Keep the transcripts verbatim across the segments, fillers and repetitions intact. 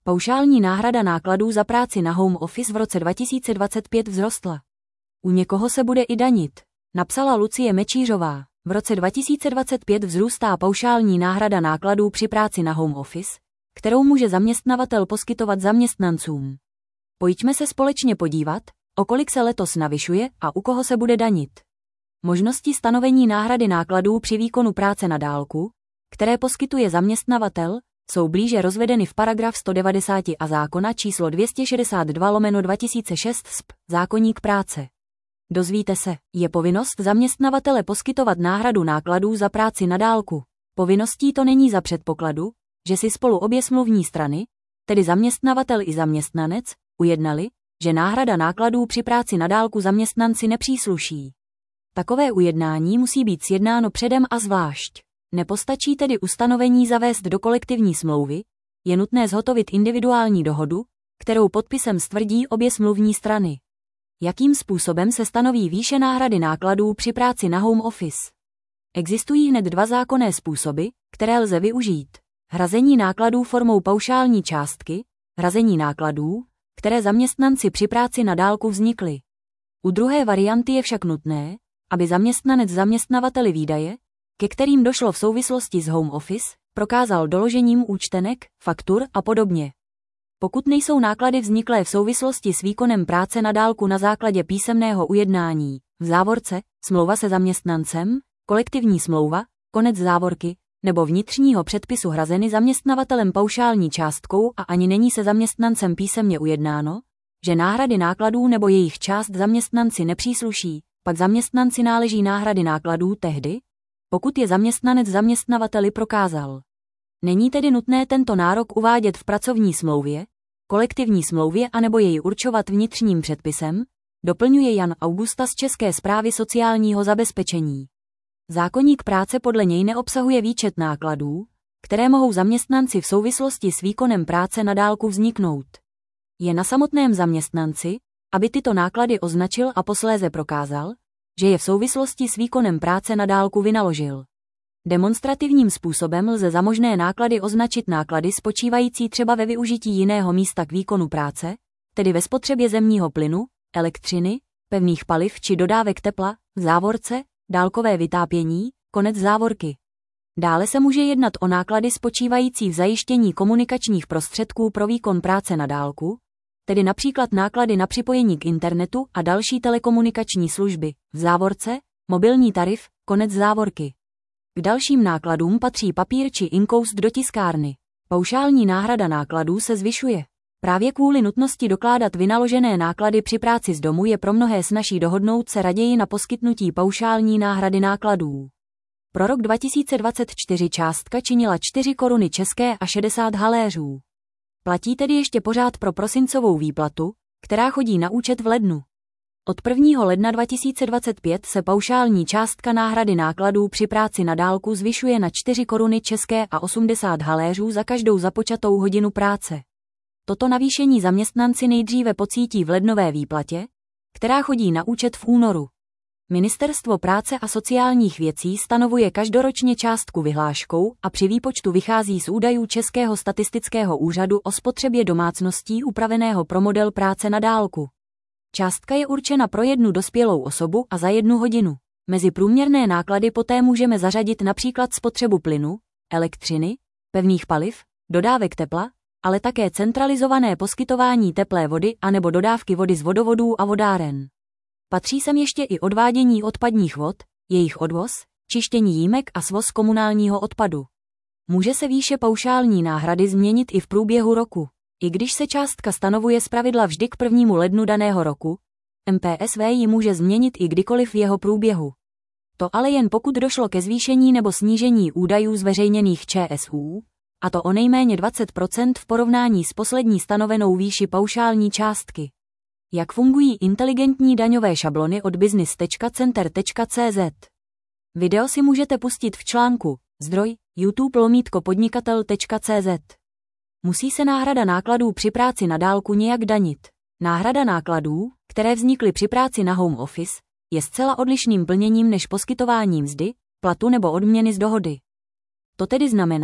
Paušální náhrada nákladů za práci na home office v roce dva tisíce dvacet pět vzrostla. U někoho se bude i danit, napsala Lucie Mečířová. V roce dva tisíce dvacet pět vzrůstá paušální náhrada nákladů při práci na home office, kterou může zaměstnavatel poskytovat zaměstnancům. Pojďme se společně podívat, o kolik se letos navyšuje a u koho se bude danit. Možnosti stanovení náhrady nákladů při výkonu práce na dálku, které poskytuje zaměstnavatel, jsou blíže rozvedeny v paragraf sto devadesát a zákona číslo dvě stě šedesát dva lomeno dva tisíce šest S P, zákoník práce. Dozvíte se, je povinnost zaměstnavatele poskytovat náhradu nákladů za práci na dálku. Povinností to není za předpokladu, že si spolu obě smluvní strany, tedy zaměstnavatel i zaměstnanec, ujednali, že náhrada nákladů při práci na dálku zaměstnanci nepřísluší. Takové ujednání musí být sjednáno předem a zvlášť. Nepostačí tedy ustanovení zavést do kolektivní smlouvy, je nutné zhotovit individuální dohodu, kterou podpisem stvrdí obě smluvní strany. Jakým způsobem se stanoví výše náhrady nákladů při práci na home office? Existují hned dva zákonné způsoby, které lze využít. Hrazení nákladů formou paušální částky, hrazení nákladů, které zaměstnanci při práci na dálku vznikly. U druhé varianty je však nutné, aby zaměstnanec zaměstnavateli výdaje, ke kterým došlo v souvislosti s home office, prokázal doložením účtenek, faktur a podobně. Pokud nejsou náklady vzniklé v souvislosti s výkonem práce na dálku na základě písemného ujednání, v závorce, smlouva se zaměstnancem, kolektivní smlouva, konec závorky, nebo vnitřního předpisu hrazeny zaměstnavatelem paušální částkou a ani není se zaměstnancem písemně ujednáno, že náhrady nákladů nebo jejich část zaměstnanci nepřísluší, pak zaměstnanci náleží náhrady nákladů tehdy, pokud je zaměstnanec zaměstnavateli prokázal. Není tedy nutné tento nárok uvádět v pracovní smlouvě, kolektivní smlouvě anebo jej určovat vnitřním předpisem, doplňuje Jan Augusta z České správy sociálního zabezpečení. Zákoník práce podle něj neobsahuje výčet nákladů, které mohou zaměstnanci v souvislosti s výkonem práce na dálku vzniknout. Je na samotném zaměstnanci, aby tyto náklady označil a posléze prokázal, že je v souvislosti s výkonem práce na dálku vynaložil. Demonstrativním způsobem lze za možné náklady označit náklady spočívající třeba ve využití jiného místa k výkonu práce, tedy ve spotřebě zemního plynu, elektřiny, pevných paliv či dodávek tepla, v závorce, dálkové vytápění, konec závorky. Dále se může jednat o náklady spočívající v zajištění komunikačních prostředků pro výkon práce na dálku, tedy například náklady na připojení k internetu a další telekomunikační služby, v závorce, mobilní tarif, konec závorky. K dalším nákladům patří papír či inkoust do tiskárny. Paušální náhrada nákladů se zvyšuje. Právě kvůli nutnosti dokládat vynaložené náklady při práci z domu je pro mnohé snazší dohodnout se raději na poskytnutí paušální náhrady nákladů. Pro rok dva tisíce dvacet čtyři částka činila čtyři koruny české a šedesát haléřů. Platí tedy ještě pořád pro prosincovou výplatu, která chodí na účet v lednu. Od prvního ledna dva tisíce dvacet pět se paušální částka náhrady nákladů při práci na dálku zvyšuje na čtyři koruny české a osmdesát haléřů za každou započatou hodinu práce. Toto navýšení zaměstnanci nejdříve pocítí v lednové výplatě, která chodí na účet v únoru. Ministerstvo práce a sociálních věcí stanovuje každoročně částku vyhláškou a při výpočtu vychází z údajů Českého statistického úřadu o spotřebě domácností upraveného pro model práce na dálku. Částka je určena pro jednu dospělou osobu a za jednu hodinu. Mezi průměrné náklady poté můžeme zařadit například spotřebu plynu, elektřiny, pevných paliv, dodávek tepla, ale také centralizované poskytování teplé vody anebo dodávky vody z vodovodů a vodáren. Patří sem ještě i odvádění odpadních vod, jejich odvoz, čištění jímek a svoz komunálního odpadu. Může se výše paušální náhrady změnit i v průběhu roku. I když se částka stanovuje zpravidla vždy k prvnímu lednu daného roku, M P S V ji může změnit i kdykoliv v jeho průběhu. To ale jen pokud došlo ke zvýšení nebo snížení údajů zveřejněných Č S U, a to o nejméně dvacet procent v porovnání s poslední stanovenou výši paušální částky. Jak fungují inteligentní daňové šablony od business tečka center tečka cé zet. Video si můžete pustit v článku Zdroj YouTube lomítko podnikatel tečka cé zet. Musí se náhrada nákladů při práci na dálku nějak danit. Náhrada nákladů, které vznikly při práci na home office, je zcela odlišným plněním než poskytování mzdy, platu nebo odměny z dohody. To tedy znamená,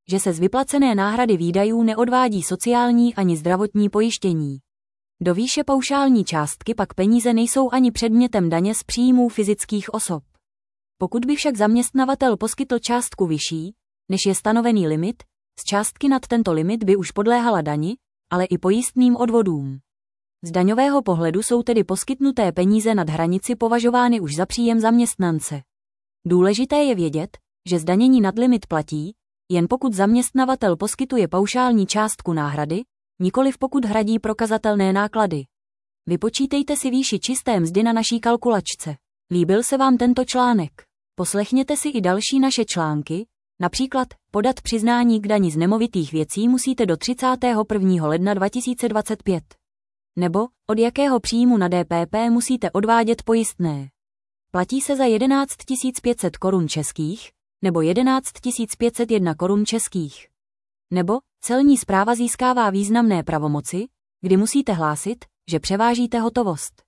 že se z vyplacené náhrady výdajů neodvádí sociální ani zdravotní pojištění. Do výše paušální částky pak peníze nejsou ani předmětem daně z příjmů fyzických osob. Pokud by však zaměstnavatel poskytl částku vyšší, než je stanovený limit, z částky nad tento limit by už podléhala dani, ale i pojistným odvodům. Z daňového pohledu jsou tedy poskytnuté peníze nad hranici považovány už za příjem zaměstnance. Důležité je vědět, že zdanění nad limit platí, jen pokud zaměstnavatel poskytuje paušální částku náhrady, nikoliv pokud hradí prokazatelné náklady. Vypočítejte si výši čisté mzdy na naší kalkulačce. Líbil se vám tento článek? Poslechněte si i další naše články, například podat přiznání k dani z nemovitých věcí musíte do třicátého prvního ledna dva tisíce dvacet pět. Nebo od jakého příjmu na D P P musíte odvádět pojistné. Platí se za jedenáct tisíc pět set korun českých, nebo jedenáct tisíc pět set jedna korun českých. Nebo celní správa získává významné pravomoci, kdy musíte hlásit, že převážíte hotovost.